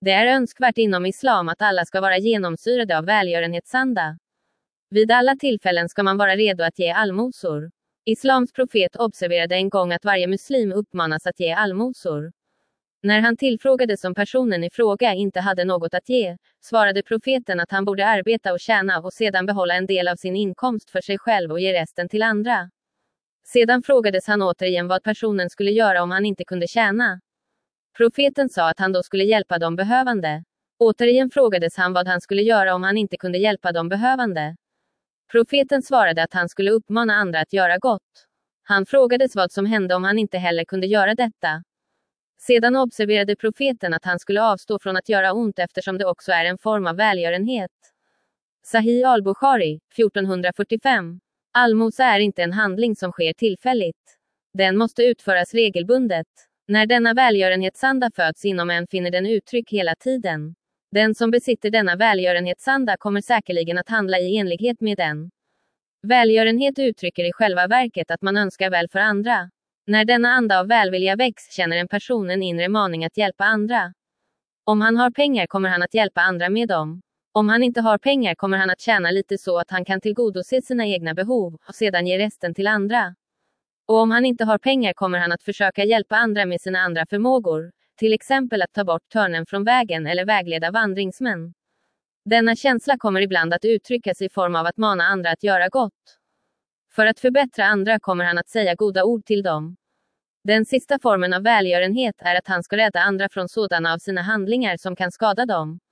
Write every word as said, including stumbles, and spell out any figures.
Det är önskvärt inom islam att alla ska vara genomsyrade av välgörenhetsanda. Vid alla tillfällen ska man vara redo att ge allmosor. Islams profet observerade en gång att varje muslim uppmanas att ge allmosor. När han tillfrågades om personen i fråga inte hade något att ge, svarade profeten att han borde arbeta och tjäna och sedan behålla en del av sin inkomst för sig själv och ge resten till andra. Sedan frågades han återigen vad personen skulle göra om han inte kunde tjäna. Profeten sa att han då skulle hjälpa de behövande. Återigen frågades han vad han skulle göra om han inte kunde hjälpa de behövande. Profeten svarade att han skulle uppmana andra att göra gott. Han frågades vad som hände om han inte heller kunde göra detta. Sedan observerade profeten att han skulle avstå från att göra ont eftersom det också är en form av välgörenhet. Sahih al-Bukhari, fjorton fyrtiofem. Allmosa är inte en handling som sker tillfälligt. Den måste utföras regelbundet. När denna välgörenhetsanda föds inom en finner den uttryck hela tiden. Den som besitter denna välgörenhetsanda kommer säkerligen att handla i enlighet med den. Välgörenhet uttrycker i själva verket att man önskar väl för andra. När denna anda av välvilja väcks känner en person en inre maning att hjälpa andra. Om han har pengar kommer han att hjälpa andra med dem. Om han inte har pengar kommer han att tjäna lite så att han kan tillgodose sina egna behov och sedan ge resten till andra. Och om han inte har pengar kommer han att försöka hjälpa andra med sina andra förmågor, till exempel att ta bort törnen från vägen eller vägleda vandringsmän. Denna känsla kommer ibland att uttryckas i form av att mana andra att göra gott. För att förbättra andra kommer han att säga goda ord till dem. Den sista formen av välgörenhet är att han ska rädda andra från sådana av sina handlingar som kan skada dem.